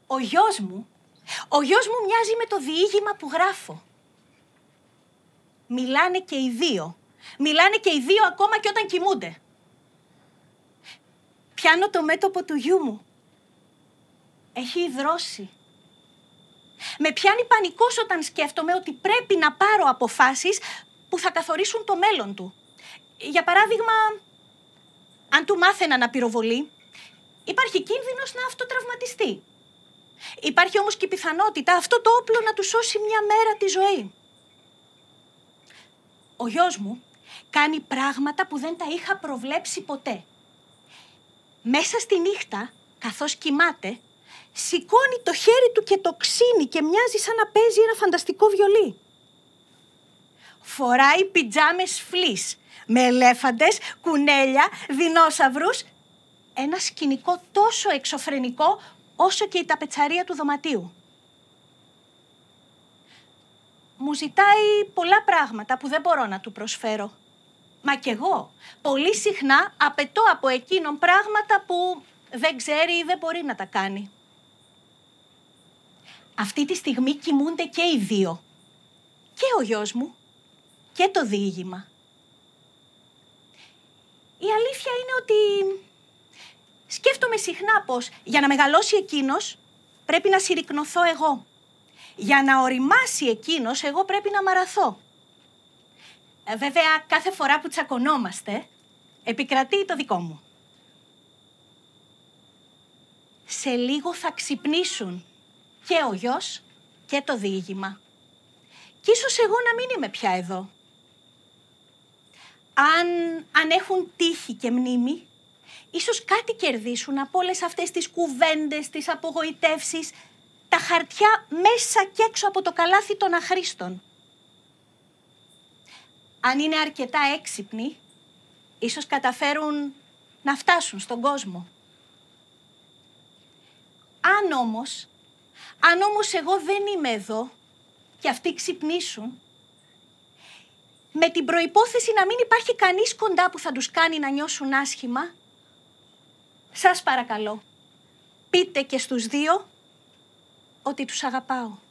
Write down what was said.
Ο γιος μου μοιάζει με το διήγημα που γράφω. Μιλάνε και οι δύο. Μιλάνε και οι δύο ακόμα και όταν κοιμούνται. Πιάνω το μέτωπο του γιού μου. Έχει υδρώσει. Με πιάνει πανικός όταν σκέφτομαι ότι πρέπει να πάρω αποφάσεις που θα καθορίσουν το μέλλον του. Για παράδειγμα, αν του μάθαινα να πυροβολεί, υπάρχει κίνδυνος να αυτοτραυματιστεί. Υπάρχει όμως και η πιθανότητα αυτό το όπλο να του σώσει μια μέρα τη ζωή. Ο γιος μου κάνει πράγματα που δεν τα είχα προβλέψει ποτέ. Μέσα στη νύχτα, καθώς κοιμάται, σηκώνει το χέρι του και το ξύνει και μοιάζει σαν να παίζει ένα φανταστικό βιολί. Φοράει πιτζάμες φλις με ελέφαντες, κουνέλια, δεινόσαυρους. Ένα σκηνικό τόσο εξωφρενικό όσο και η ταπετσαρία του δωματίου. Μου ζητάει πολλά πράγματα που δεν μπορώ να του προσφέρω. Μα κι εγώ πολύ συχνά απαιτώ από εκείνον πράγματα που δεν ξέρει ή δεν μπορεί να τα κάνει. Αυτή τη στιγμή κοιμούνται και οι δύο. Και ο γιος μου και το διήγημα. Η αλήθεια είναι ότι σκέφτομαι συχνά πως για να μεγαλώσει εκείνος πρέπει να συρρικνωθώ εγώ. Για να ωριμάσει εκείνος εγώ πρέπει να μαραθώ. Βέβαια κάθε φορά που τσακωνόμαστε επικρατεί το δικό μου. Σε λίγο θα ξυπνήσουν και ο γιος και το διήγημα. Κι ίσως εγώ να μην είμαι πια εδώ. Αν έχουν τύχη και μνήμη, ίσως κάτι κερδίσουν από όλες αυτές τις κουβέντες, τις απογοητεύσεις, τα χαρτιά μέσα και έξω από το καλάθι των αχρήστων. Αν είναι αρκετά έξυπνοι, ίσως καταφέρουν να φτάσουν στον κόσμο. Αν όμως εγώ δεν είμαι εδώ και αυτοί ξυπνήσουν, με την προϋπόθεση να μην υπάρχει κανείς κοντά που θα τους κάνει να νιώσουν άσχημα, σας παρακαλώ, πείτε και στους δύο ότι τους αγαπάω.